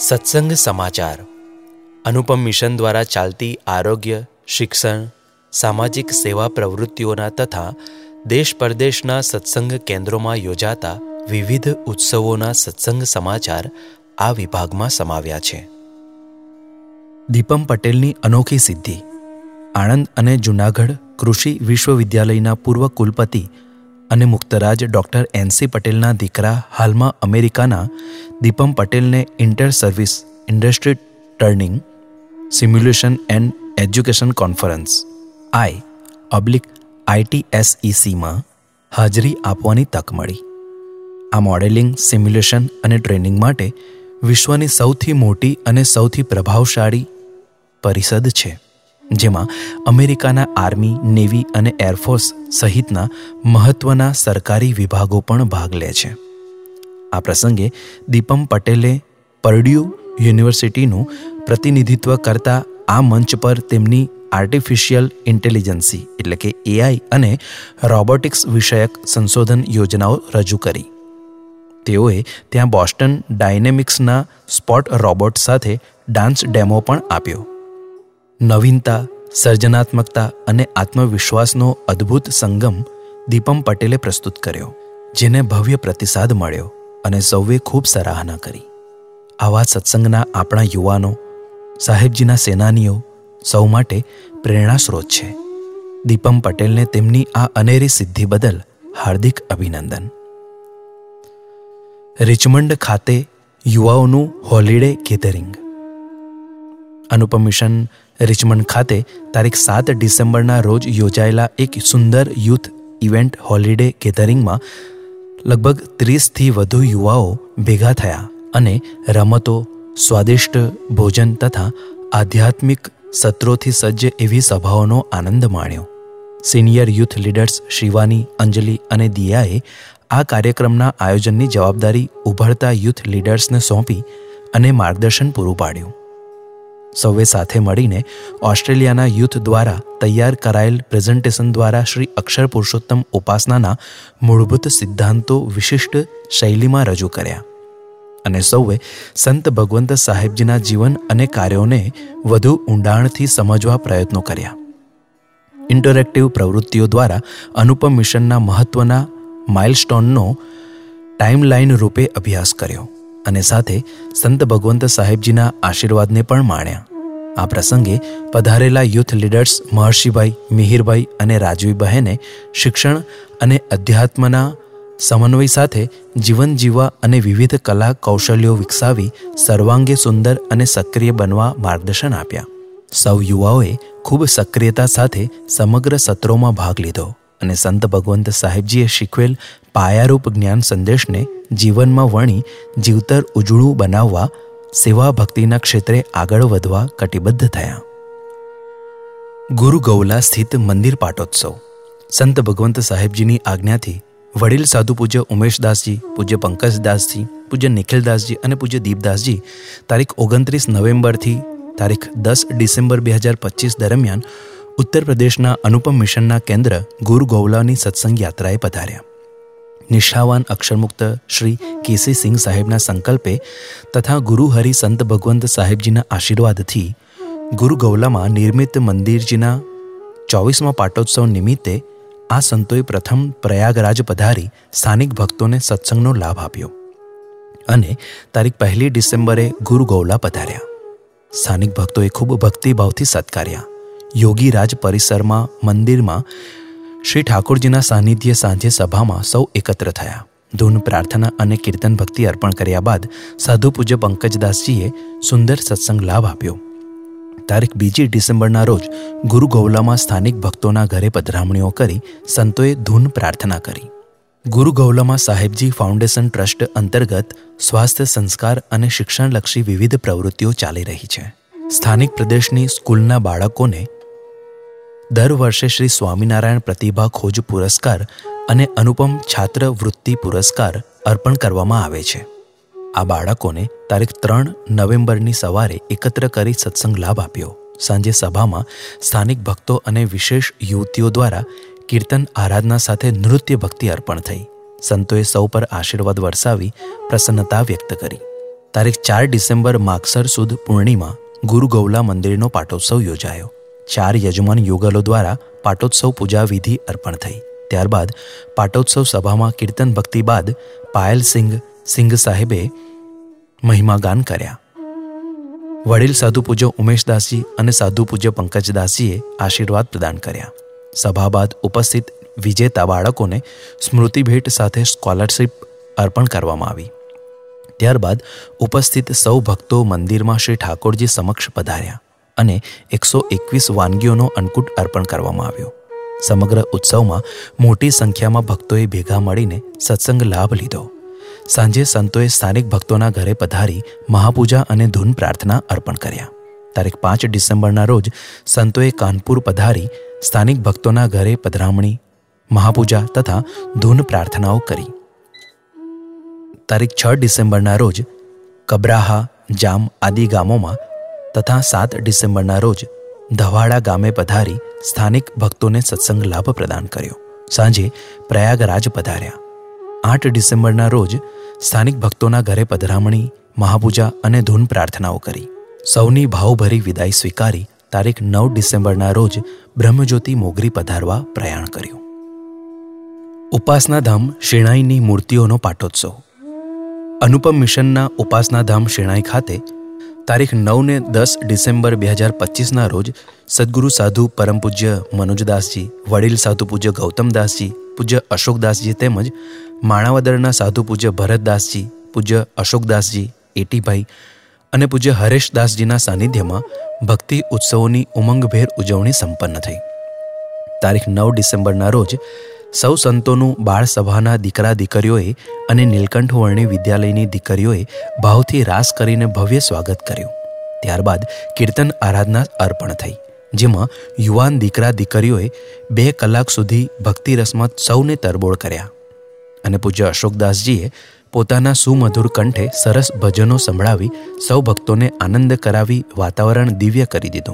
સત્સંગ સમાચાર અનુપમ મિશન દ્વારા ચાલતી આરોગ્ય, શિક્ષણ, સામાજિક સેવા પ્રવૃત્તિઓના તથા દેશ પરદેશના સત્સંગ કેન્દ્રોમાં યોજાતા વિવિધ ઉત્સવોના સત્સંગ સમાચાર આ વિભાગમાં સમાવ્યા છે. દીપમ પટેલની અનોખી સિદ્ધિ. આણંદ અને જૂનાગઢ કૃષિ વિશ્વવિદ્યાલયના પૂર્વ કુલપતિ અને મુક્તરાજ ડૉક્ટર એનસી પટેલના દીકરા હાલમાં અમેરિકાના દીપમ પટેલને inter service industry training simulation and education conference ITSECમાં હાજરી આપવાની તક મળી. આ મોડેલિંગ, સિમ્યુલેશન અને ટ્રેનિંગ માટે વિશ્વની સૌથી મોટી અને સૌથી પ્રભાવશાળી પરિષદ છે, જેમાં અમેરિકાના આર્મી, નેવી અને એરફોર્સ સહિતના મહત્ત્વના સરકારી વિભાગો પણ ભાગ લે છે. આ પ્રસંગે દીપમ પટેલે પર્ડ્યુ યુનિવર્સિટીનું પ્રતિનિધિત્વ કરતા આ મંચ પર તેમની આર્ટિફિશિયલ ઇન્ટેલિજન્સી એટલે કે AI અને રોબોટિક્સ વિષયક સંશોધન યોજનાઓ રજૂ કરી. તેઓએ ત્યાં બોસ્ટન ડાયનેમિક્સના સ્પોટ રોબોટ સાથે ડાન્સ ડેમો પણ આપ્યો. નવીનતા, સર્જનાત્મકતા અને આત્મવિશ્વાસનો અદ્ભુત સંગમ દીપમ પટેલે પ્રસ્તુત કર્યો, જેને ભવ્ય પ્રતિસાદ મળ્યો અને સૌએ ખૂબ સરાહના કરી. આવા સત્સંગના આપણા યુવાનો, સાહેબજીના સેનાનીઓ સૌ માટે પ્રેરણાસ્ત્રોત છે. દીપમ પટેલને તેમની આ અનેરી સિદ્ધિ બદલ હાર્દિક અભિનંદન. રિચમન્ડ ખાતે યુવાઓનું holiday gathering. Anupam Mission Richmond ખાતે તારીખ 7 ડિસેમ્બરના રોજ યોજાયેલા એક સુંદર યુથ ઇવેન્ટ હોલિડે ગેધરિંગમાં લગભગ 30થી વધુ યુવાઓ ભેગા થયા અને રમતો, સ્વાદિષ્ટ ભોજન તથા આધ્યાત્મિક સત્રોથી સજ્જ એવી સભાઓનો આનંદ માણ્યો. Senior youth leaders Shivani, Anjali અને દિયાએ આ કાર્યક્રમના આયોજનની જવાબદારી ઉભરતા યુથ લીડર્સને સોંપી અને માર્ગદર્શન પૂરું પાડ્યું. સૌએ સાથે મળીને ઓસ્ટ્રેલિયાના યુથ દ્વારા તૈયાર કરાયેલ પ્રેઝન્ટેશન દ્વારા શ્રી અક્ષર પુરુષોત્તમ ઉપાસનાના મૂળભૂત સિદ્ધાંતો વિશિષ્ટ શૈલીમાં રજૂ કર્યા અને સૌએ સંત ભગવંત સાહેબજીના જીવન અને કાર્યોને વધુ ઊંડાણથી સમજવા પ્રયત્નો કર્યા. ઇન્ટરેક્ટિવ પ્રવૃત્તિઓ દ્વારા અનુપમ મિશનના મહત્ત્વના માઇલસ્ટોનનો ટાઈમલાઈન રૂપે અભ્યાસ કર્યો અને સાથે સંત ભગવંત સાહેબજીના આશીર્વાદને પણ માણ્યા. આ પ્રસંગે પધારેલા યુથ લીડર્સ મહર્ષિભાઈ, મિહિરભાઈ અને રાજવીબહેને શિક્ષણ અને અધ્યાત્મના સમન્વય સાથે જીવન જીવવા અને વિવિધ કલા કૌશલ્યો વિકસાવી સર્વાંગે સુંદર અને સક્રિય બનવા માર્ગદર્શન આપ્યા. સૌ યુવાઓએ ખૂબ સક્રિયતા સાથે સમગ્ર સત્રોમાં ભાગ લીધો અને સંત ભગવંત સાહેબજીએ શીખવેલ પાયારૂપ જ્ઞાન સંદેશને જીવનમાં વણી જીવતર ઉજળું બનાવવા સેવા ભક્તિના ક્ષેત્રે આગળ વધવા કટિબદ્ધ થયા. ગુરુ ગૌલા સ્થિત મંદિર પાટોત્સવ. સંત ભગવંત સાહેબજીની આજ્ઞાથી વડીલ સાધુ પૂજ્ય ઉમેશદાસજી, પૂજ્ય પંકજદાસજી, પૂજ્ય નિખિલદાસજી અને પૂજ્ય દીપદાસજી તારીખ 29 નવેમ્બરથી તારીખ 10 ડિસેમ્બર 2025 દરમિયાન ઉત્તર પ્રદેશના અનુપમ મિશનના કેન્દ્ર ગુરુ ગૌલાની સત્સંગ યાત્રાએ પધાર્યા. નિષ્ઠાવાન અક્ષરમુક્ત શ્રી કેસી સિંહ સાહેબના સંકલ્પે તથા ગુરુ હરિ સંત ભગવંત સાહેબજીના આશીર્વાદથી ગુરુ ગૌલામાં નિર્મિત મંદિરજીના 24મા પાટોત્સવ નિમિત્તે આ સંતોએ પ્રથમ પ્રયાગરાજ પધારી સ્થાનિક ભક્તોને સત્સંગનો લાભ આપ્યો અને તારીખ 1 ડિસેમ્બરે ગુરુ ગૌલા પધાર્યા. સ્થાનિક ભક્તોએ ખૂબ ભક્તિભાવથી સત્કાર્યા. યોગીરાજ પરિસરમાં મંદિરમાં શ્રી ઠાકોરજીના સાનિધ્ય સાંજે સભામાં સૌ એકત્ર થયા. ધૂન, પ્રાર્થના અને કીર્તન ભક્તિ અર્પણ કર્યા બાદ સાધુ પૂજ્ય પંકજદાસજીએ સુંદર સત્સંગ લાભ આપ્યો. તારીખ 2 ડિસેમ્બરના રોજ ગુરુ ગૌલામાં સ્થાનિક ભક્તોના ઘરે પધરામણીઓ કરી સંતોએ ધૂન પ્રાર્થના કરી. ગુરુ ગૌલામાં સાહેબજી ફાઉન્ડેશન ટ્રસ્ટ અંતર્ગત સ્વાસ્થ્ય, સંસ્કાર અને શિક્ષણલક્ષી વિવિધ પ્રવૃત્તિઓ ચાલી રહી છે. સ્થાનિક પ્રદેશની સ્કૂલના બાળકોને દર વર્ષે શ્રી સ્વામિનારાયણ પ્રતિભા ખોજ પુરસ્કાર અને અનુપમ છાત્ર વૃત્તિ પુરસ્કાર અર્પણ કરવામાં આવે છે. આ બાળકોને તારીખ 3 નવેમ્બરની સવારે એકત્ર કરી સત્સંગ લાભ આપ્યો. સાંજે સભામાં સ્થાનિક ભક્તો અને વિશેષ યુવતીઓ દ્વારા કીર્તન આરાધના સાથે નૃત્ય ભક્તિ અર્પણ થઈ. સંતોએ સૌ પર આશીર્વાદ વરસાવી પ્રસન્નતા વ્યક્ત કરી. તારીખ 4 ડિસેમ્બર માગસર સુદ પૂર્ણિમા ગુરુ ગૌલા મંદિરનો પાટોત્સવ યોજાયો. 4 યજમાન યુગલો દ્વારા પાટોત્સવ પૂજા વિધિ અર્પણ થઈ. ત્યારબાદ પાટોત્સવ સભામાં કીર્તન ભક્તિ બાદ પાયલ સિંઘ સાહેબે મહિમાગાન કર્યા. વડીલ સાધુ પૂજ્ય ઉમેશદાસજી અને સાધુ પૂજ્ય પંકજદાસજીએ આશીર્વાદ પ્રદાન કર્યા. સભા બાદ ઉપસ્થિત વિજેતા બાળકોને સ્મૃતિ ભેટ સાથે સ્કોલરશીપ અર્પણ કરવામાં આવી. ત્યારબાદ ઉપસ્થિત સૌ ભક્તો મંદિરમાં શ્રી ઠાકોરજી સમક્ષ પધાર્યા અને 121 વાનગીઓનો અન્નકૂટ અર્પણ કરવામાં આવ્યો. સમગ્ર ઉત્સવમાં મોટી સંખ્યામાં ભક્તોએ ભેગા મળીને સત્સંગ લાભ લીધો. સાંજે સંતોએ સ્થાનિક ભક્તોના ઘરે પધારી મહાપૂજા અને ધૂન પ્રાર્થના અર્પણ કર્યા. તારીખ 5 ડિસેમ્બરના રોજ સંતોએ કાનપુર પધારી સ્થાનિક ભક્તોના ઘરે પધરામણી, મહાપૂજા તથા ધૂન પ્રાર્થનાઓ કરી. તારીખ 6 ડિસેમ્બરના રોજ કબરાહા, જામ આદિ ગામોમાં તથા 7 ડિસેમ્બરના રોજ ધવાડા ગામે પધારી સ્થાનિક ભક્તોને સત્સંગ લાભ પ્રદાન કર્યો. સાંજે પ્રયાગરાજ પધાર્યા. 8 ડિસેમ્બરના રોજ સ્થાનિક ભક્તોના ઘરે પધરામણી, મહાપૂજા અને ધૂન પ્રાર્થનાઓ કરી. સૌની ભાવભરી વિદાય સ્વીકારી તારીખ 9 ડિસેમ્બરના રોજ બ્રહ્મજ્યોતિ મોગરી પધારવા પ્રયાણ કર્યું. ઉપાસનાધામ શેણાઈની મૂર્તિઓનો પાટોત્સવ. અનુપમ મિશનના ઉપાસનાધામ શેણાઈ ખાતે તારીખ 9 ને 10 ડિસેમ્બર 2025ના રોજ સદગુરુ સાધુ પરમ પૂજ્ય મનોજદાસજી, વડીલ સાધુ પૂજ્ય ગૌતમદાસજી, પૂજ્ય અશોકદાસજી તેમજ માણાવદરના સાધુ પૂજ્ય ભરતદાસજી, પૂજ્ય અશોકદાસજી, એટીભાઈ અને પૂજ્ય હરેશદાસજીના સાનિધ્યમાં ભક્તિ ઉત્સવોની ઉમંગભેર ઉજવણી સંપન્ન થઈ. તારીખ 9 ડિસેમ્બરના રોજ સૌ સંતોનું બાળ સભાના દીકરા દીકરીઓએ અને નીલકંઠ વર્ણી વિદ્યાલયની દીકરીઓએ ભાવથી રાસ કરીને ભવ્ય સ્વાગત કર્યું. ત્યારબાદ કીર્તન આરાધના અર્પણ થઈ, જેમાં યુવાન દીકરા દીકરીઓએ 2 કલાક સુધી ભક્તિ રસમાં સૌને તરબોળ કર્યા અને પૂજ્ય અશોકદાસજીએ પોતાના સુમધુર કંઠે સરસ ભજનો સંભળાવી સૌ ભક્તોને આનંદ કરાવી વાતાવરણ દિવ્ય કરી દીધું.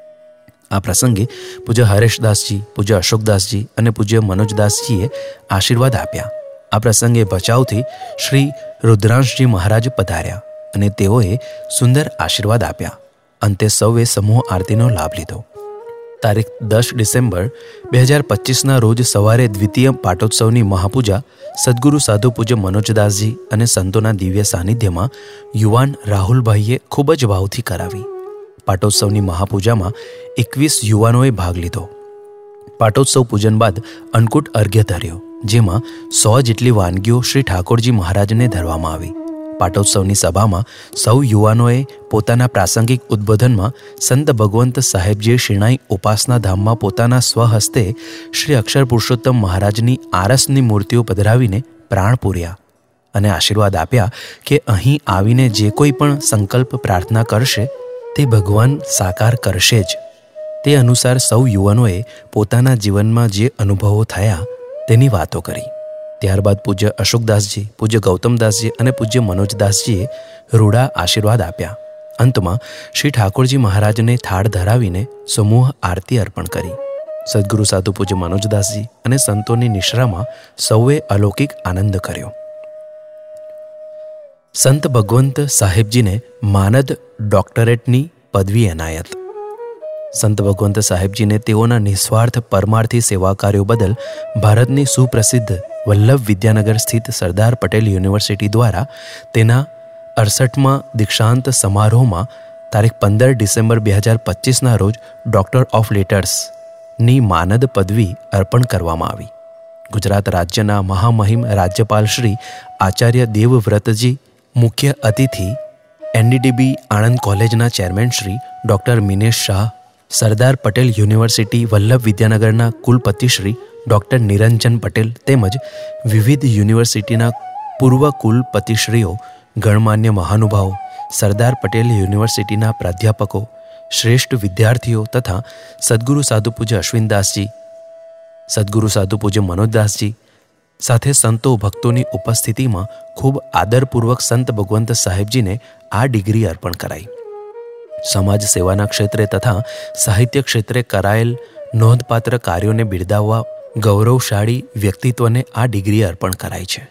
આ પ્રસંગે પૂજ્ય હરેશદાસજી, પૂજ્ય અશોકદાસજી અને પૂજ્ય મનોજદાસજીએ આશીર્વાદ આપ્યા. આ પ્રસંગે ભચાઉથી શ્રી રુદ્રાંશજી મહારાજ પધાર્યા અને તેઓએ સુંદર આશીર્વાદ આપ્યા. અંતે સૌએ સમૂહ આરતીનો લાભ લીધો. તારીખ 10 ડિસેમ્બર 2025ના રોજ સવારે દ્વિતીય પાટોત્સવની મહાપૂજા સદગુરુ સાધુ પૂજ્ય મનોજદાસજી અને સંતોના દિવ્ય સાનિધ્યમાં યુવાન રાહુલભાઈએ ખૂબ જ ભાવથી કરાવી. પાટોત્સવની મહાપૂજામાં 21 યુવાનોએ ભાગ લીધો. પાટોત્સવ પૂજન બાદ અન્નકૂટ અર્ઘ્ય ધર્યો, જેમાં 100 જેટલી વાનગીઓ શ્રી ઠાકોરજી મહારાજને ધરવામાં આવી. પાટોત્સવની સભામાં સૌ યુવાનોએ પોતાના પ્રાસંગિક ઉદ્બોધનમાં સંત ભગવંત સાહેબજીએ શેણાઈ ઉપાસના ધામમાં પોતાના સ્વહસ્તે શ્રી અક્ષર પુરુષોત્તમ મહારાજની આરસની મૂર્તિઓ પધરાવીને પ્રાણ પૂર્યા અને આશીર્વાદ આપ્યા કે અહીં આવીને જે કોઈ પણ સંકલ્પ પ્રાર્થના કરશે તે ભગવાન સાકાર કરશે જ. તે અનુસાર સૌ યુવાનોએ પોતાના જીવનમાં જે અનુભવો થયા તેની વાતો કરી. ત્યારબાદ પૂજ્ય અશોકદાસજી, પૂજ્ય ગૌતમદાસજી અને પૂજ્ય મનોજદાસજીએ રૂડા આશીર્વાદ આપ્યા. અંતમાં શ્રી ઠાકોરજી મહારાજને થાળ ધરાવીને સમૂહ આરતી અર્પણ કરી. સદગુરુ સાધુ પૂજ્ય મનોજદાસજી અને સંતોની નિશ્રામાં સૌએ અલૌકિક આનંદ કર્યો. સંત ભગવંત સાહેબજીને માનદ ડોક્ટરેટની પદવી એનાયત. સંત ભગવંત સાહેબજીને તેઓના નિસ્વાર્થ પરમાર્થી સેવા કાર્યો બદલ ભારતની સુપ્રસિદ્ધ વલ્લભ વિદ્યાનગર સ્થિત સરદાર પટેલ યુનિવર્સિટી દ્વારા તેના 68મા દીક્ષાંત સમારોહમાં તારીખ 15 ડિસેમ્બર 2025ના રોજ ડૉક્ટર ઓફ લેટર્સની માનદ પદવી અર્પણ કરવામાં આવી. ગુજરાત રાજ્યના મહામહિમ રાજ્યપાલ શ્રી આચાર્ય દેવવ્રતજી, મુખ્ય અતિથિ એનડીડીબી આણંદ કોલેજના chairman Shri doctor Minesh Shah, Sardar Patel university Vallabh વિદ્યાનગરના કુલપતિ શ્રી ડૉક્ટર નિરંજન પટેલ તેમજ વિવિધ યુનિવર્સિટીના પૂર્વ કુલપતિશ્રીઓ, ગણમાન્ય મહાનુભાવો, સરદાર પટેલ યુનિવર્સિટીના પ્રાધ્યાપકો, શ્રેષ્ઠ વિદ્યાર્થીઓ તથા સદગુરુ સાધુ પૂજ્ય અશ્વિનદાસજી, સદગુરુ સાધુ પૂજ્ય મનોજદાસજી સાથે સંતો ભક્તોની ઉપસ્થિતિમાં ખૂબ આદરપૂર્વક સંત ભગવંત સાહેબજીને આ ડિગ્રી અર્પણ કરાઈ. સમાજ સેવાના ક્ષેત્રે તથા સાહિત્ય ક્ષેત્રે કરાયેલ નોંધપાત્ર કાર્યોને બિરદાવવા ગૌરવશાળી વ્યક્તિત્વને આ ડિગ્રી અર્પણ કરાઈ છે.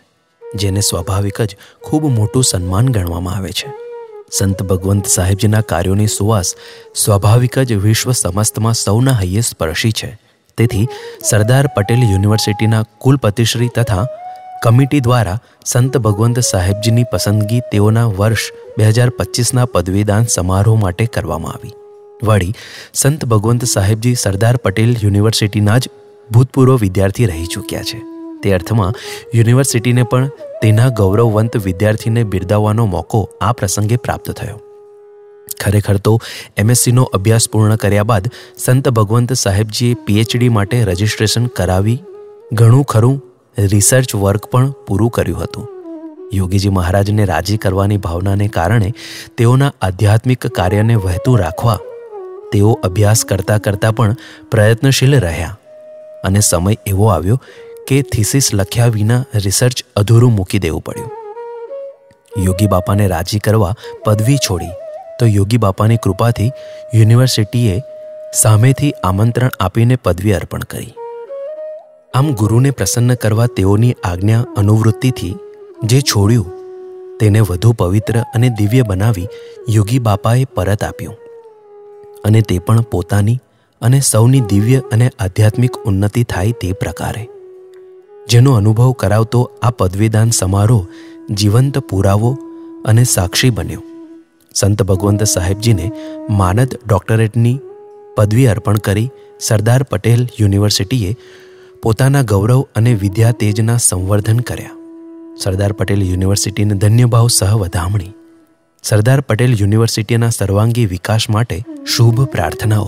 જેને સ્વાભાવિક જ ખૂબ મોટું સન્માન ગણવામાં આવે છે. સંત ભગવંત સાહેબજીના કાર્યોની સુવાસ સ્વાભાવિક જ વિશ્વ સમસ્તમાં સૌના હૈયે સ્પર્શી છે. તેથી સરદાર પટેલ યુનિવર્સિટીના કુલપતિશ્રી તથા કમિટી દ્વારા સંત ભગવંત સાહેબજીની પસંદગી તેઓના વર્ષ 2025ના પદવીદાન સમારોહ માટે કરવામાં આવી. વળી સંત ભગવંત સાહેબજી સરદાર પટેલ યુનિવર્સિટીના જ ભૂતપૂર્વ વિદ્યાર્થી રહી ચૂક્યા છે. તે અર્થમાં યુનિવર્સિટીને પણ તેના ગૌરવવંત વિદ્યાર્થીને બિરદાવવાનો મોકો આ પ્રસંગે પ્રાપ્ત થયો. ખરેખર તો MScનો અભ્યાસ પૂર્ણ કર્યા બાદ સંત ભગવંત સાહેબજીએ PhD માટે રજિસ્ટ્રેશન કરાવી ઘણું ખરું રિસર્ચ વર્ક પણ પૂરું કર્યું હતું. યોગીજી મહારાજને રાજી કરવાની ભાવનાને કારણે તેઓના આધ્યાત્મિક કાર્યને વહેતું રાખવા તેઓ અભ્યાસ કરતાં કરતાં પણ પ્રયત્નશીલ રહ્યા અને સમય એવો આવ્યો કે થીસીસ લખ્યા વિના રિસર્ચ અધૂરું મૂકી દેવું પડ્યું. યોગી બાપાને રાજી કરવા પદવી છોડી તો યોગી બાપાની કૃપાથી યુનિવર્સિટીએ સામેથી આમંત્રણ આપીને પદવી અર્પણ કરી. આમ ગુરુને પ્રસન્ન કરવા તેઓની આજ્ઞા અનુવૃત્તિથી જે છોડ્યું તેને વધુ પવિત્ર અને દિવ્ય બનાવી યોગી બાપાએ પરત આપ્યું, અને તે પણ પોતાની અને સૌની દિવ્ય અને આધ્યાત્મિક ઉન્નતિ થાય તે પ્રકારે. જેનો અનુભવ કરાવતો આ પદવીદાન સમારોહ જીવંત પુરાવો અને સાક્ષી બન્યો. સંત ભગવંત સાહેબજીને માનદ ડોક્ટરેટની પદવી અર્પણ કરી સરદાર પટેલ યુનિવર્સિટીએ પોતાના ગૌરવ અને વિદ્યા તેજના સંવર્ધન કર્યા. સરદાર પટેલ યુનિવર્સિટીને ધન્યભાવ સહ વધામણી. સરદાર પટેલ યુનિવર્સિટીના સર્વાંગી વિકાસ માટે શુભ પ્રાર્થનાઓ.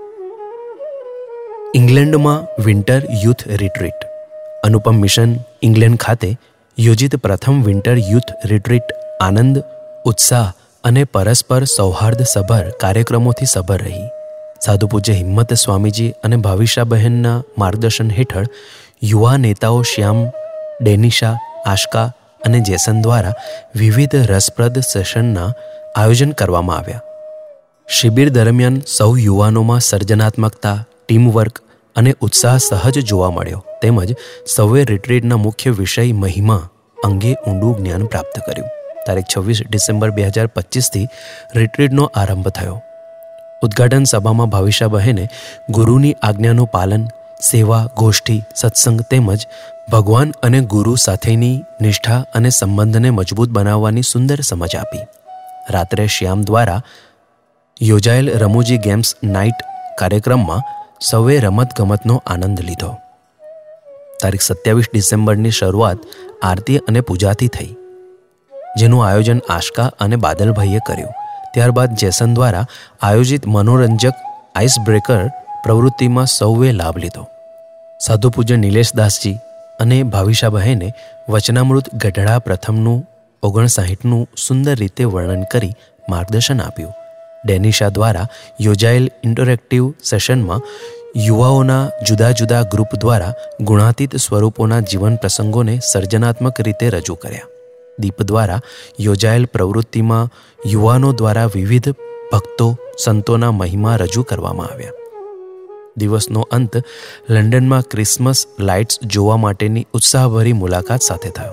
ઇંગ્લેન્ડમાં winter youth retreat. Anupam Mission England ખાતે યોજિત પ્રથમ વિન્ટર યુથ રિટ્રીટ આનંદ, ઉત્સાહ અને પરસ્પર સૌહાર્દસભર કાર્યક્રમોથી સભર રહી. સાધુ પૂજ્ય હિંમત સ્વામીજી અને ભાવિશાબહેનના માર્ગદર્શન હેઠળ યુવા નેતાઓ શ્યામ, ડેનિશા, આશકા અને જેસન દ્વારા વિવિધ રસપ્રદ સેશનના આયોજન કરવામાં આવ્યા. શિબિર દરમિયાન સૌ યુવાનોમાં સર્જનાત્મકતા, ટીમવર્ક અને ઉત્સાહ સહજ જોવા મળ્યો. તેમજ સૌએ રિટ્રીટના મુખ્ય વિષય મહિમા અંગે ઊંડું જ્ઞાન પ્રાપ્ત કર્યું. તારીખ 26 ડિસેમ્બર 2025થી રિટ્રીટનો આરંભ થયો. ઉદ્ઘાટન સભામાં ભાવિશાબહેને ગુરુની આજ્ઞાનું પાલન, સેવા, ગોષ્ઠી, સત્સંગ તેમજ ભગવાન અને ગુરુ સાથેની નિષ્ઠા અને સંબંધને મજબૂત બનાવવાની સુંદર સમજ આપી. રાત્રે શ્યામ દ્વારા યોજાયેલ રમૂજી ગેમ્સ નાઇટ કાર્યક્રમમાં સૌએ રમતગમતનો આનંદ લીધો. તારીખ 27 ડિસેમ્બરની શરૂઆત આરતી અને પૂજાથી થઈ, જેનું આયોજન આશકા અને બાદલભાઈએ કર્યું. ત્યારબાદ જેસન દ્વારા આયોજિત મનોરંજક આઇસ બ્રેકર પ્રવૃત્તિમાં સૌએ લાભ લીધો. સાધુ પૂજ્ય નિલેશદાસજી અને ભાવિશાબહેને વચનામૃત ગઢડા પ્રથમનું 59નું સુંદર રીતે વર્ણન કરી માર્ગદર્શન આપ્યું. ડેનિશા દ્વારા યોજાયેલ ઇન્ટરેક્ટિવ સેશનમાં યુવાઓના જુદા જુદા ગ્રુપ દ્વારા ગુણાતીત સ્વરૂપોના જીવન પ્રસંગોને સર્જનાત્મક રીતે રજૂ કર્યા. દીપ દ્વારા યોજાયેલ પ્રવૃત્તિમાં યુવાનો દ્વારા વિવિધ ભક્તો, સંતોના મહિમા રજૂ કરવામાં આવ્યા. દિવસનો અંત લંડનમાં ક્રિસમસ લાઇટ્સ જોવા માટેની ઉત્સાહભરી મુલાકાત સાથે થયો.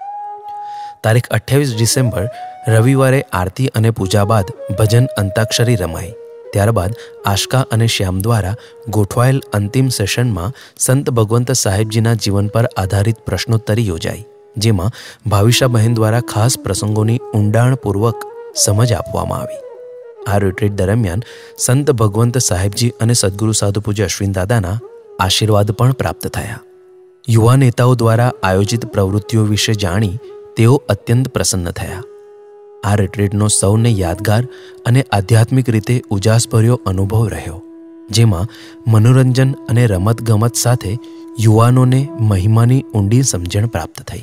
તારીખ 28 ડિસેમ્બર રવિવારે આરતી અને પૂજા બાદ ભજન અંતાક્ષરી રમાઈ. ત્યારબાદ આશકા અને શ્યામ દ્વારા ગોઠવાયેલ અંતિમ સેશનમાં સંત ભગવંત સાહેબજીના જીવન પર આધારિત પ્રશ્નોત્તરી યોજાઈ, જેમાં ભાવિશાબહેન દ્વારા ખાસ પ્રસંગોની ઊંડાણપૂર્વક સમજ આપવામાં આવી. આ રિટ્રીટ દરમિયાન સંત ભગવંત સાહેબજી અને સદગુરુ સાધુ પૂજ્ય અશ્વિન દાદાના આશીર્વાદ પણ પ્રાપ્ત થયા. યુવા નેતાઓ દ્વારા આયોજિત પ્રવૃત્તિઓ વિશે જાણી તેઓ અત્યંત પ્રસન્ન થયા. આ રિટ્રીટનો સૌને યાદગાર અને આધ્યાત્મિક રીતે ઉજાસભર્યો અનુભવ રહ્યો, જેમાં મનોરંજન અને રમતગમત સાથે યુવાનોને મહિમાની ઊંડી સમજણ પ્રાપ્ત થઈ.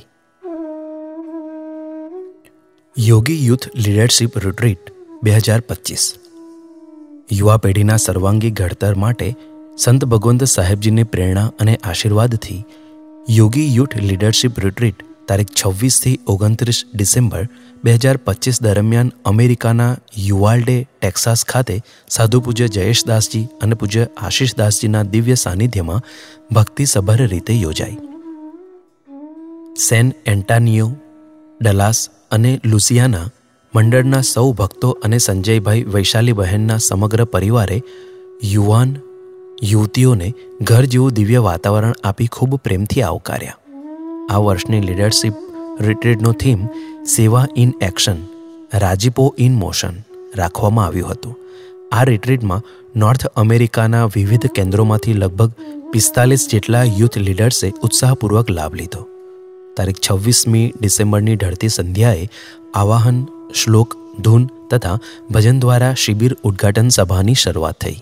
Yogi youth leadership retreat 2025. યુવા પેઢીના સર્વાંગી ઘડતર માટે સંત ભગવંત સાહેબજીની પ્રેરણા અને આશીર્વાદથી યોગી યુથ લીડરશિપ રિટ્રીટ તારીખ 26થી 29 ડિસેમ્બર 2025 દરમિયાન અમેરિકાના યુવાલ્ડે, ટેક્સાસ ખાતે સાધુ પૂજ્ય જયેશદાસજી અને પૂજ્ય આશીષદાસજીના દિવ્ય સાનિધ્યમાં ભક્તિસભર રીતે યોજાઈ. સેન એન્ટાનિયો, ડલાસ અને લુસિયાના મંડળના સૌ ભક્તો અને સંજયભાઈ વૈશાલીબહેનના સમગ્ર પરિવારે યુવાન યુવતીઓને ઘર જેવું દિવ્ય વાતાવરણ આપી ખૂબ પ્રેમથી આવકાર્યા. આ વર્ષની લીડરશિપ રિટ્રીટનો theme seva in action, rajipo in motion રાખવામાં આવ્યું હતું. આ રિટ્રીટમાં નોર્થ અમેરિકાના વિવિધ કેન્દ્રોમાંથી લગભગ 45 જેટલા યુથ લીડર્સે ઉત્સાહપૂર્વક લાભ લીધો. તારીખ 26મી ડિસેમ્બરની ઢળતી સંધ્યાએ આવાહન, શ્લોક, ધૂન તથા ભજન દ્વારા શિબિર ઉદ્ઘાટન સભાની શરૂઆત થઈ.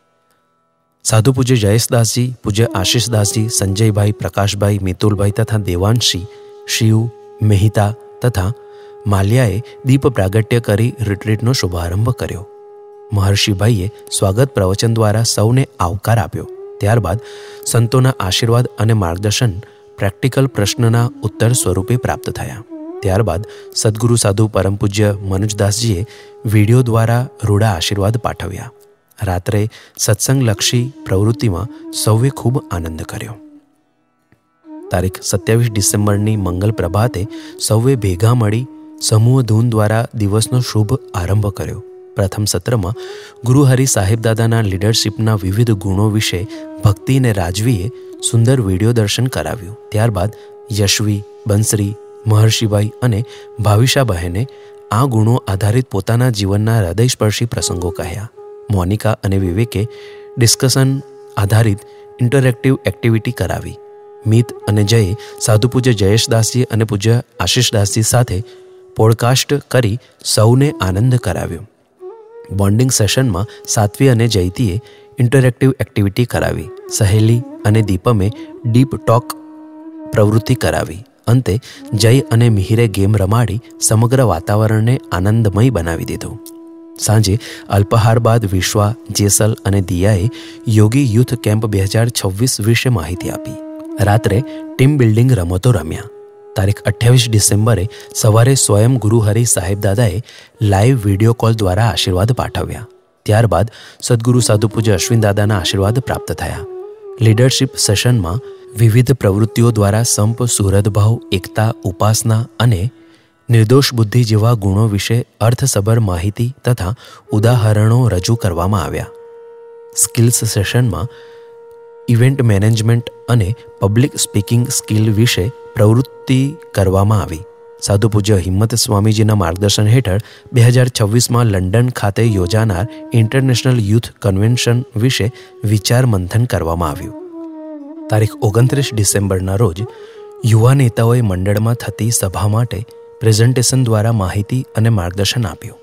સાધુ પૂજ્ય જયેશદાસજી, પૂજ્ય આશીષદાસજી, સંજયભાઈ, પ્રકાશભાઈ, મિતુલભાઈ તથા દેવાંશી, શિવ, મેહિતા તથા માલ્યાએ દીપ પ્રાગટ્ય કરી રિટ્રીટનો શુભારંભ કર્યો. મહર્ષિભાઈએ સ્વાગત પ્રવચન દ્વારા સૌને આવકાર આપ્યો. ત્યારબાદ સંતોના આશીર્વાદ અને માર્ગદર્શન પ્રેક્ટિકલ પ્રશ્નના ઉત્તર સ્વરૂપે પ્રાપ્ત થયા. ત્યારબાદ સદગુરુ સાધુ પરમ પૂજ્ય મનુજદાસજીએ વિડીયો દ્વારા રૂડા આશીર્વાદ પાઠવ્યા. રાત્રે સત્સંગલક્ષી પ્રવૃત્તિમાં સૌએ ખૂબ આનંદ કર્યો. તારીખ 27 ડિસેમ્બરની મંગલ પ્રભાતે સૌએ ભેગા મળી સમૂહ ધૂન દ્વારા દિવસનો શુભ આરંભ કર્યો. પ્રથમ સત્રમાં ગુરુહરિ સાહેબદાદાના લીડરશિપના વિવિધ ગુણો વિશે ભક્તિ અને રાજવીએ સુંદર વિડીયો દર્શન કરાવ્યું. ત્યારબાદ યશવી, બંસરી, મહર્ષિભાઈ અને ભાવિશાબહેને આ ગુણો આધારિત પોતાના જીવનના હૃદયસ્પર્શી પ્રસંગો કહ્યા. મોનિકા અને વિવેકે ડિસ્કશન આધારિત ઇન્ટરેક્ટિવ એક્ટિવિટી કરાવી. મિત અને જયે સાધુ પૂજ્ય જયેશદાસજી અને પૂજ્ય આશીષદાસજી સાથે પોડકાસ્ટ કરી સૌને આનંદ કરાવ્યો. બોન્ડિંગ સેશનમાં સાત્વી અને જયતીએ ઇન્ટરેક્ટિવ એક્ટિવિટી કરાવી. સહેલી અને દીપમે ડીપ ટોક પ્રવૃત્તિ કરાવી. અંતે જય અને મિહિરે ગેમ રમાડી સમગ્ર વાતાવરણને આનંદમય બનાવી દીધું. સાંજે અલ્પાહાર બાદ વિશ્વા, જેસલ અને દિયાએ યોગી યુથ કેમ્પ 2026 વિશે માહિતી આપી. રાત્રે ટીમ બિલ્ડિંગ રમતો રમ્યા. તારીખ 28 ડિસેમ્બરે સવારે સ્વયં ગુરુહરિ સાહેબદાદાએ લાઈવ વિડીયો કોલ દ્વારા આશીર્વાદ પાઠવ્યા. ત્યારબાદ સદગુરુ સાધુ પૂજ્ય અશ્વિનદાદાના આશીર્વાદ પ્રાપ્ત થયા. લીડરશિપ સેશનમાં વિવિધ પ્રવૃત્તિઓ દ્વારા સંપ, સુહૃદભાવ, એકતા, ઉપાસના અને નિર્દોષ બુદ્ધિ જેવા ગુણો વિશે અર્થસભર માહિતી તથા ઉદાહરણો રજૂ કરવામાં આવ્યા. સ્કિલ્સ સેશનમાં ઇવેન્ટ મેનેજમેન્ટ અને પબ્લિક સ્પીકિંગ સ્કિલ વિશે પ્રવૃત્તિ કરવામાં આવી. સાધુ પૂજ્ય હિંમત સ્વામીજીના માર્ગદર્શન હેઠળ 2026માં લંડન ખાતે યોજાનાર ઇન્ટરનેશનલ યુથ કન્વેન્શન વિશે વિચાર મંથન કરવામાં આવ્યું. તારીખ 29 ડિસેમ્બરના રોજ યુવા નેતાઓએ મંડળમાં થતી સભા માટે પ્રેઝન્ટેશન દ્વારા માહિતી અને માર્ગદર્શન આપ્યું.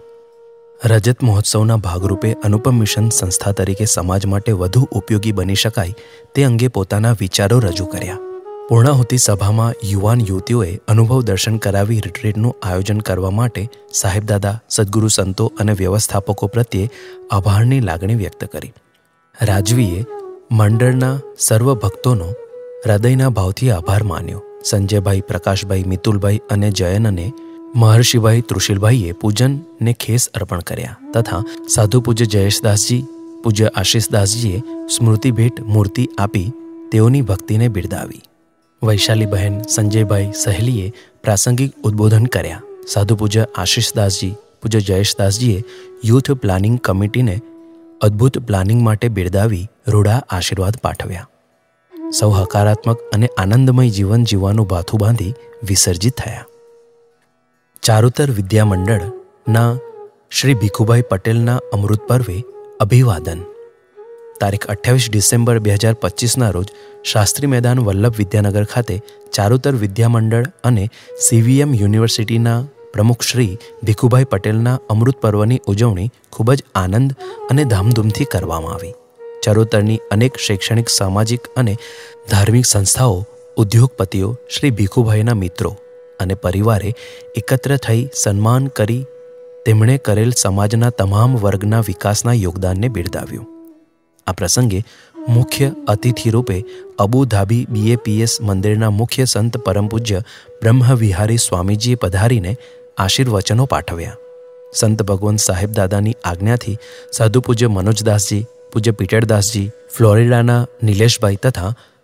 રજત મહોત્સવના ભાગરૂપે અનુપમ મિશન સંસ્થા તરીકે સમાજ માટે વધુ ઉપયોગી બની શકાય તે અંગે પોતાના વિચારો રજૂ કર્યા. પૂર્ણાહુતિ સભામાં યુવાન યુવતીઓએ અનુભવ દર્શન કરાવી રિટ્રીટનું આયોજન કરવા માટે સાહેબદાદા, સદગુરુ સંતો અને વ્યવસ્થાપકો પ્રત્યે આભારની લાગણી વ્યક્ત કરી. રાજવીએ મંડળના સર્વ ભક્તોનો હૃદયના ભાવથી આભાર માન્યો. સંજયભાઈ, પ્રકાશભાઈ, મિતુલભાઈ અને જયનને મહર્ષિભાઈ તૃષિલભાઈએ પૂજનને ખેસ અર્પણ કર્યા તથા સાધુ પૂજ્ય જયેશદાસજી, પૂજ્ય આશીષદાસજીએ સ્મૃતિ ભેટ મૂર્તિ આપી તેઓની ભક્તિને બિરદાવી. વૈશાલીબહેન, સંજયભાઈ, સહેલીએ પ્રાસંગિક ઉદ્બોધન કર્યા. સાધુ પૂજ્ય આશીષદાસજી, પૂજ્ય જયેશદાસજીએ યુથ પ્લાનિંગ કમિટીને અદ્ભુત પ્લાનિંગ માટે બિરદાવી રૂડા આશીર્વાદ પાઠવ્યા. સૌ હકારાત્મક અને આનંદમય જીવન જીવવાનું ભાથું બાંધી વિસર્જિત થયા. ચારુતર વિદ્યા મંડળના શ્રી ભીખુભાઈ પટેલના અમૃત પર્વે અભિવાદન. તારીખ 28 ડિસેમ્બર 2025ના રોજ શાસ્ત્રી મેદાન વલ્લભ વિદ્યાનગર ખાતે ચારુતર વિદ્યા મંડળ અને CVM યુનિવર્સિટીના પ્રમુખ શ્રી ભીખુભાઈ પટેલના અમૃત પર્વની ઉજવણી ખૂબ જ આનંદ અને ધામધૂમથી કરવામાં આવી. ચારુતરની અનેક શૈક્ષણિક, સામાજિક અને ધાર્મિક સંસ્થાઓ, ઉદ્યોગપતિઓ, શ્રી ભીખુભાઈના મિત્રો અને પરિવારે એકત્ર થઈ સન્માન કરી તેમણે કરેલ સમાજના તમામ વર્ગના વિકાસના યોગદાનને બિરદાવ્યું. આ પ્રસંગે મુખ્ય અતિથિ રૂપે અબુધાબી BAPS મંદિરના મુખ્ય સંત પરમ પૂજ્ય બ્રહ્મવિહારી સ્વામીજીએ પધારીને આશીર્વચનો પાઠવ્યા. સંત ભગવંત સાહેબદાદાની આજ્ઞાથી સાધુ પૂજ્ય મનોજદાસજી, પૂજ્ય પીટરદાસજી, ફ્લોરિડાના નિલેશભાઈ તથા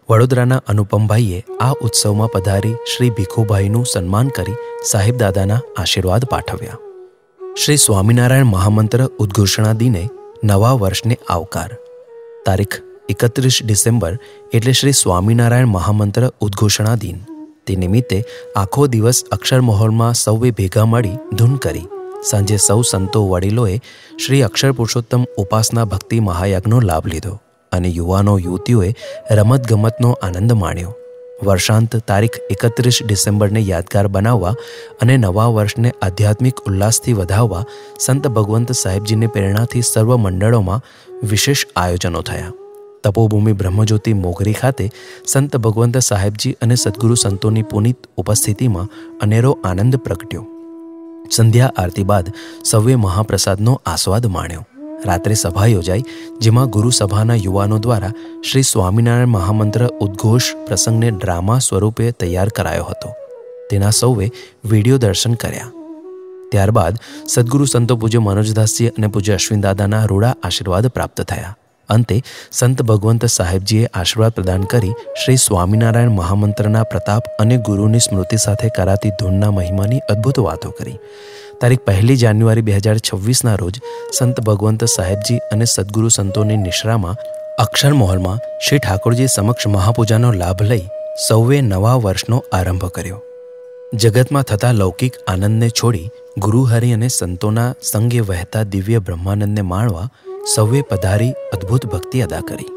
વડોદરાના અનુપમભાઈએ આ ઉત્સવમાં પધારી શ્રી ભીખુભાઈનું સન્માન કરી સાહેબ દાદાના આશીર્વાદ પાઠવ્યા. શ્રી સ્વામિનારાયણ મહામંત્ર ઉદ્ઘોષણા દિને નવા વર્ષને આવકાર. તારીખ 31 ડિસેમ્બર એટલે શ્રી સ્વામિનારાયણ મહામંત્ર ઉદ્ઘોષણા દિન. તે નિમિત્તે આખો દિવસ અક્ષર મહોલમાં સૌએ ભેગા મળી ધૂન કરી. સાંજે સૌ સંતો વડીલોએ શ્રી અક્ષર પુરુષોત્તમ ઉપાસના ભક્તિ મહાયજ્ઞનો લાભ લીધો અને યુવાનો યુવતીઓએ રમતગમતનો આનંદ માણ્યો. વર્ષાંત તારીખ 31 ડિસેમ્બરને યાદગાર બનાવવા અને નવા વર્ષને આધ્યાત્મિક ઉલ્લાસથી વધાવવા સંત ભગવંત સાહેબજીની પ્રેરણાથી સર્વ મંડળોમાં વિશેષ આયોજનો થયા. તપોભૂમિ બ્રહ્મજ્યોતિ મોગરી ખાતે સંત ભગવંત સાહેબજી અને સદ્ગુરુ સંતોની પુનિત ઉપસ્થિતિમાં અનેરો આનંદ પ્રગટ્યો. સંધ્યા આરતી બાદ સૌએ મહાપ્રસાદનો આસ્વાદ માણ્યો. રાત્રે સભા યોજાઈ, જેમાં ગુરુ સભાના યુવાનો દ્વારા શ્રી સ્વામિનારાયણ મહામંત્ર ઉદ્ઘોષ પ્રસંગને ડ્રામા સ્વરૂપે તૈયાર કરાયો હતો. તેના સૌએ વિડીયો દર્શન કર્યા. ત્યારબાદ સદ્ગુરુ સંતો પૂજ્ય મનોજદાસજી અને પૂજ્ય અશ્વિનદાદાના રૂડા આશીર્વાદ પ્રાપ્ત થયા. અંતે સંત ભગવંત સાહેબજીએ આશીર્વાદ પ્રદાન કરી શ્રી સ્વામિનારાયણ મહામંત્રના પ્રતાપ અને ગુરુની સ્મૃતિ સાથે કરાતી ધૂનના મહિમાની અદ્ભુત વાતો કરી. તારીખ 1 જાન્યુઆરી 2026ના રોજ સંત ભગવંત સાહેબજી અને સદ્ગુરુ સંતોની નિશ્રામાં અક્ષર મહોલમાં શ્રી ઠાકોરજી સમક્ષ મહાપૂજાનો લાભ લઈ સૌએ નવા વર્ષનો આરંભ કર્યો. જગતમાં થતા લૌકિક આનંદને છોડી ગુરુહરિ અને સંતોના સંગે વહેતા દિવ્ય બ્રહ્માનંદને માણવા સૌએ પધારી અદ્ભુત ભક્તિ અદા કરી.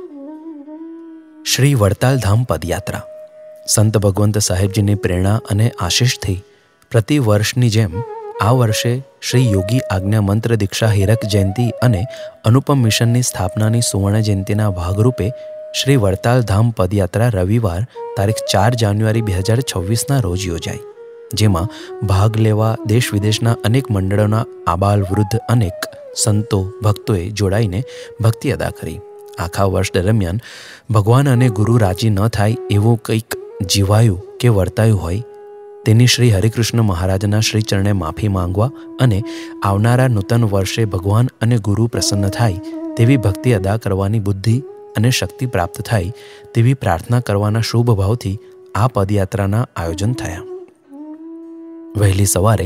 શ્રી વડતાલ ધામ પદયાત્રા. સંત ભગવંત સાહેબજીની પ્રેરણા અને આશીષથી પ્રતિ વર્ષની જેમ આ વર્ષે શ્રી યોગી આજ્ઞા મંત્ર દીક્ષા હીરક જયંતિ અને અનુપમ મિશનની સ્થાપનાની સુવર્ણ જયંતિના ભાગરૂપે શ્રી વડતાલ ધામ પદયાત્રા રવિવાર તારીખ 4 જાન્યુઆરી 2026ના રોજ યોજાઈ. જેમાં ભાગ લેવા દેશ વિદેશના અનેક મંડળોના આબાલ વૃદ્ધ અનેક સંતો ભક્તોએ જોડાઈને ભક્તિ અદા કરી. આખા વર્ષ દરમિયાન ભગવાન અને ગુરુ રાજી ન થાય એવું કંઈક જીવાયું કે વર્તાયું હોય તેની શ્રી હરિકૃષ્ણ મહારાજના શ્રી ચરણે માફી માંગવા અને આવનારા નૂતન વર્ષે ભગવાન અને ગુરુ પ્રસન્ન થાય તેવી ભક્તિ અદા કરવાની બુદ્ધિ અને શક્તિ પ્રાપ્ત થાય તેવી પ્રાર્થના કરવાના શુભ ભાવથી આ પદયાત્રાના આયોજન થયા. વહેલી સવારે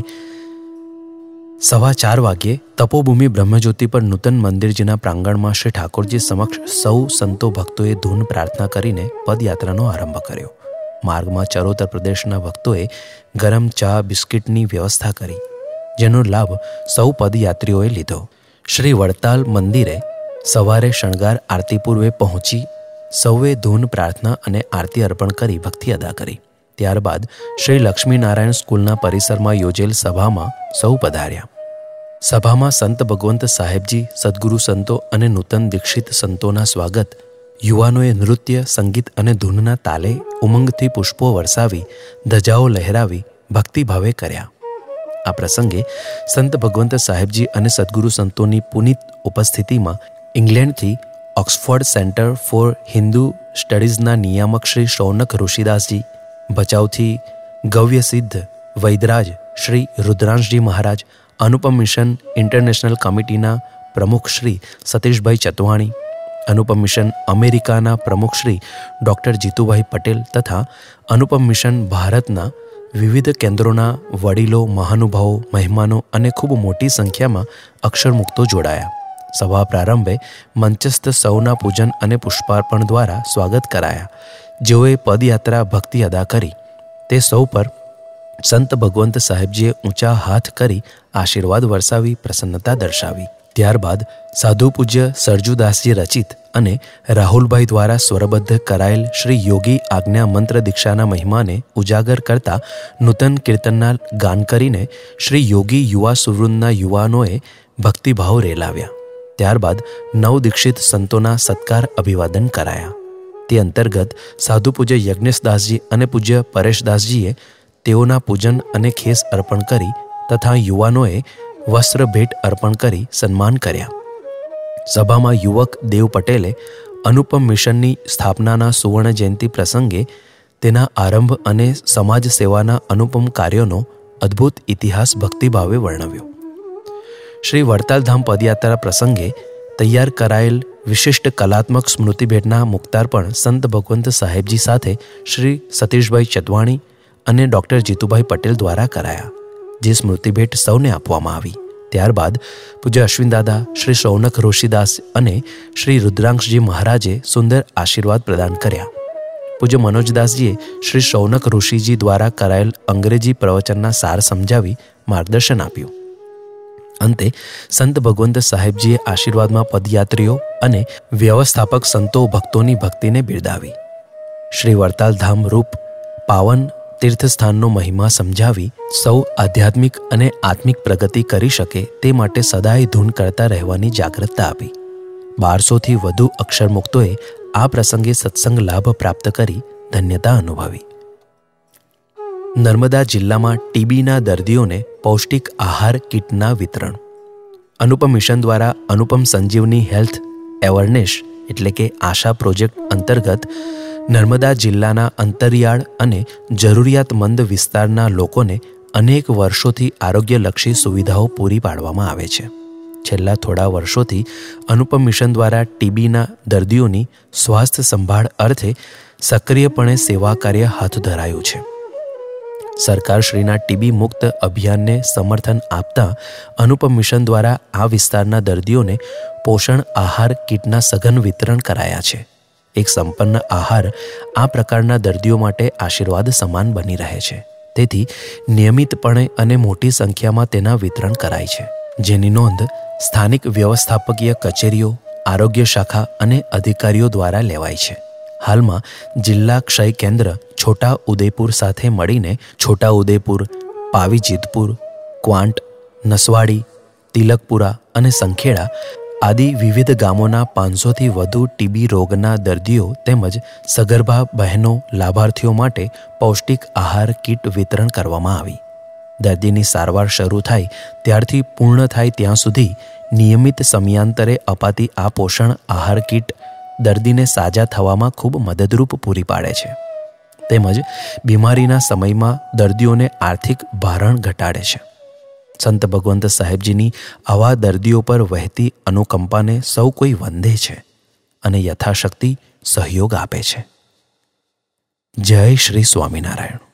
4:15 વાગ્યે તપોભૂમિ બ્રહ્મજ્યોતિ પર નૂતન મંદિરજીના પ્રાંગણમાં શ્રી ઠાકોરજી સમક્ષ સૌ સંતો ભક્તોએ ધૂન પ્રાર્થના કરીને પદયાત્રાનો આરંભ કર્યો. માર્ગમાં ચરોતર પ્રદેશના ભક્તોએ ગરમ ચા બિસ્કિટની વ્યવસ્થા કરી, જેનો લાભ સૌ પદયાત્રીઓએ લીધો. શ્રી વડતાલ મંદિરે સવારે શણગાર આરતી પૂર્વે પહોંચી સૌએ ધૂન પ્રાર્થના અને આરતી અર્પણ કરી ભક્તિ અદા કરી. ત્યારબાદ શ્રી લક્ષ્મીનારાયણ સ્કૂલના પરિસરમાં યોજેલ સભામાં સૌ પધાર્યા. સભામાં સંત ભગવંત સાહેબજી, સદ્ગુરુ સંતો અને નૂતન દીક્ષિત સંતોના સ્વાગત યુવાનોએ નૃત્ય, સંગીત અને ધૂનના તાલે ઉમંગથી પુષ્પો વરસાવી, ધજાઓ લહેરાવી ભક્તિભાવે કર્યા. આ પ્રસંગે સંત ભગવંત સાહેબજી અને સદ્ગુરુ સંતોની પુનિત ઉપસ્થિતિમાં ઇંગ્લેન્ડથી ઓક્સફોર્ડ સેન્ટર ફોર હિન્દુ સ્ટડીઝના નિયામક શ્રી શૌનક ઋષિદાસજી, ભચાઉથી ગવ્યસિદ્ધ વૈદરાજ શ્રી રુદ્રાંશજી મહારાજ, અનુપમ મિશન ઇન્ટરનેશનલ કમિટીના પ્રમુખ શ્રી સતીશભાઈ ચતવાણી, અનુપમ મિશન અમેરિકાના પ્રમુખ શ્રી ડૉક્ટર જીતુભાઈ પટેલ તથા અનુપમ મિશન ભારતના વિવિધ કેન્દ્રોના વડીલો, મહાનુભાવો, મહેમાનો અને ખૂબ મોટી સંખ્યામાં અક્ષરમુક્તો જોડાયા. સભા પ્રારંભે મંચસ્થ સૌના પૂજન અને પુષ્પાર્પણ દ્વારા સ્વાગત કરાયા. જેઓએ પદયાત્રા ભક્તિ અદા કરી તે સૌ પર સંત ભગવંત સાહેબજીએ ઊંચા હાથ કરી આશીર્વાદ વરસાવી પ્રસન્નતા દર્શાવી. ત્યારબાદ સાધુ પૂજ્ય સરજુદાસજી રચિત અને રાહુલભાઈ દ્વારા સ્વરબદ્ધ કરાયેલ શ્રી યોગી આજ્ઞા મંત્ર દીક્ષાના મહિમાને ઉજાગર કરતા નૂતન કીર્તનના ગાન કરીને શ્રી યોગી યુવા સુવૃંદના યુવાનોએ ભક્તિભાવ રેલાવ્યા. ત્યારબાદ નવ દીક્ષિત સંતોના સત્કાર અભિવાદન કરાયા. તે અંતર્ગત સાધુ પૂજ્ય યજ્ઞેશદાસજી અને પૂજ્ય પરેશદાસજીએ તેઓના પૂજન અને ખેસ અર્પણ કરી તથા યુવાનોએ વસ્ત્ર ભેટ અર્પણ કરી સન્માન કર્યા. સભામાં યુવક દેવ પટેલે અનુપમ મિશનની સ્થાપનાના સુવર્ણ જયંતિ પ્રસંગે તેના આરંભ અને સમાજ સેવાના અનુપમ કાર્યોનો અદ્ભુત ઇતિહાસ ભક્તિભાવે વર્ણવ્યો. શ્રી વડતાલ ધામ પદયાત્રા પ્રસંગે તૈયાર કરાયેલ વિશિષ્ટ કલાત્મક સ્મૃતિ ભેટના મુક્તાર્પણ સંત ભગવંત સાહેબજી સાથે શ્રી સતીશભાઈ ચતવાણી અને ડૉક્ટર જીતુભાઈ પટેલ દ્વારા કરાયા, જે સ્મૃતિ ભેટ સૌને આપવામાં આવી. ત્યારબાદ પૂજ્ય અશ્વિનદાદા, શ્રી શૌનક ઋષિદાસ અને શ્રી રુદ્રાંશજી મહારાજે સુંદર આશીર્વાદ પ્રદાન કર્યા. પૂજ્ય મનોજદાસજીએ શ્રી શૌનક ઋષિજી દ્વારા કરાયેલ અંગ્રેજી પ્રવચનના સાર સમજાવી માર્ગદર્શન આપ્યું. અંતે સંત ભગવંત સાહેબજીએ આશીર્વાદમાં પદયાત્રીઓ અને વ્યવસ્થાપક સંતો ભક્તોની ભક્તિને બિરદાવી. શ્રી વરતાલ ધામ રૂપ પાવન તીર્થસ્થાનનો મહિમા સમજાવી સૌ આધ્યાત્મિક અને આત્મિક પ્રગતિ કરી શકે તે માટે સદાય ધૂન કરતા રહેવાની જાગૃતતા આપી. 1200થી વધુ અક્ષરમુક્તોએ આ પ્રસંગે સત્સંગ લાભ પ્રાપ્ત કરી ધન્યતા અનુભવી. નર્મદા જિલ્લામાં ટીબીના દર્દીઓને પૌષ્ટિક આહાર કીટના વિતરણ. અનુપમ મિશન દ્વારા અનુપમ સંજીવની હેલ્થ એવરનેસ એટલે કે આશા પ્રોજેક્ટ અંતર્ગત નર્મદા જિલ્લાના અંતરિયાળ અને જરૂરિયાતમંદ વિસ્તારના લોકોને અનેક વર્ષોથી આરોગ્યલક્ષી સુવિધાઓ પૂરી પાડવામાં આવે છે. છેલ્લા થોડા વર્ષોથી અનુપમ મિશન દ્વારા ટીબીના દર્દીઓની સ્વાસ્થ્ય સંભાળ અર્થે સક્રિયપણે સેવા કાર્ય હાથ ધરાયું છે. સરકારશ્રીના ટીબી મુક્ત અભિયાનને સમર્થન આપતા અનુપમ મિશન દ્વારા આ વિસ્તારના દર્દીઓને પોષણ આહાર કીટના સઘન વિતરણ કરાયા છે. એક સંપન્ન આહાર આ પ્રકારના દર્દીઓ માટે આશીર્વાદ સમાન બની રહે છે. તેથી નિયમિતપણે અને મોટી સંખ્યામાં તેના વિતરણ કરાય છે, જેની નોંધ સ્થાનિક વ્યવસ્થાપકીય કચેરીઓ, આરોગ્ય શાખા અને અધિકારીઓ દ્વારા લેવાય છે. હાલમાં જિલ્લા ક્ષય કેન્દ્ર છોટા ઉદેપુર સાથે મળીને છોટા ઉદેપુર, પાવીજીતપુર, ક્વાંટ, નસવાડી, તિલકપુરા અને સંખેડા આદિ વિવિધ ગામોના 500થી વધુ ટીબી રોગના દર્દીઓ તેમજ સગર્ભા બહેનો લાભાર્થીઓ માટે પૌષ્ટિક આહાર કીટ વિતરણ કરવામાં આવી. દર્દીની સારવાર શરૂ થાય ત્યારથી પૂર્ણ થાય ત્યાં સુધી નિયમિત સમયાંતરે અપાતી આ પોષણ આહાર કીટ દર્દીને સાજા થવામાં ખૂબ મદદરૂપ પૂરી પાડે છે, તેમજ બીમારીના સમયમાં દર્દીઓને આર્થિક ભારણ ઘટાડે છે. સંત ભગવંત સાહેબજીની આવા દર્દીઓ પર વહેતી અનુકંપાને સૌ કોઈ વંદે છે અને યથાશક્તિ સહયોગ આપે છે. જય શ્રી સ્વામિનારાયણ.